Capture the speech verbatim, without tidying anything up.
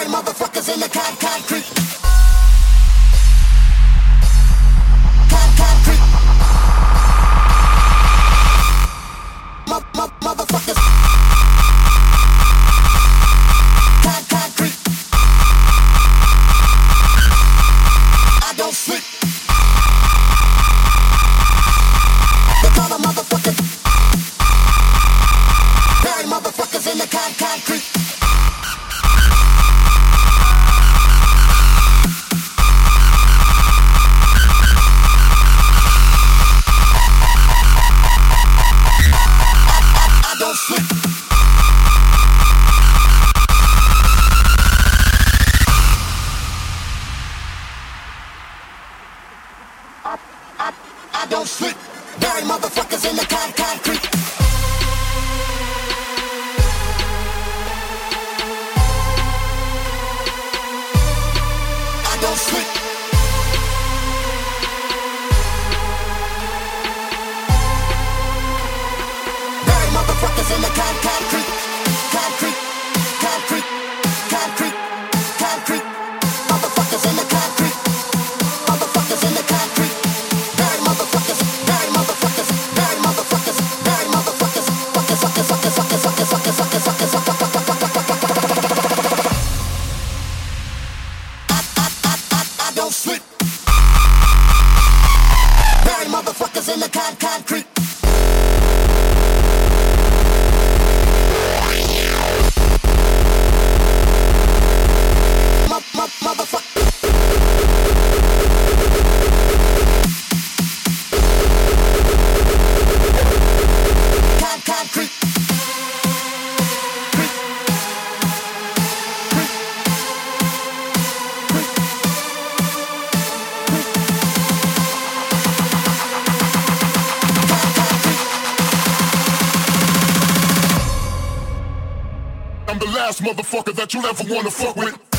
Bury motherfuckers in the con concrete. Con concrete. Mo mo motherfuckers. Con concrete. I don't sleep. They call them motherfuckers. Bury motherfuckers in the con concrete. I don't sleep. Bury motherfuckers in the con concrete. I don't sleep. Bury motherfuckers in the con concrete. Concrete, concrete, concrete, concrete. Motherfuckers in the concrete. Motherfuckers in the concrete. Bury motherfuckers, bury motherfuckers, bury motherfuckers, bury motherfuckers. Fuckers, fuckers, fuckers, fuckers, fuckers, fuckers, fuckers, fuckers, fuckers, fuckers. I, I, I, I, I don't sleep. Bury motherfuckers in the con concrete. Motherfucker. Con concrete. Creep. Creep. Creep. Creep. Con concrete. I'm the last motherfucker that you'll ever wanna fuck with.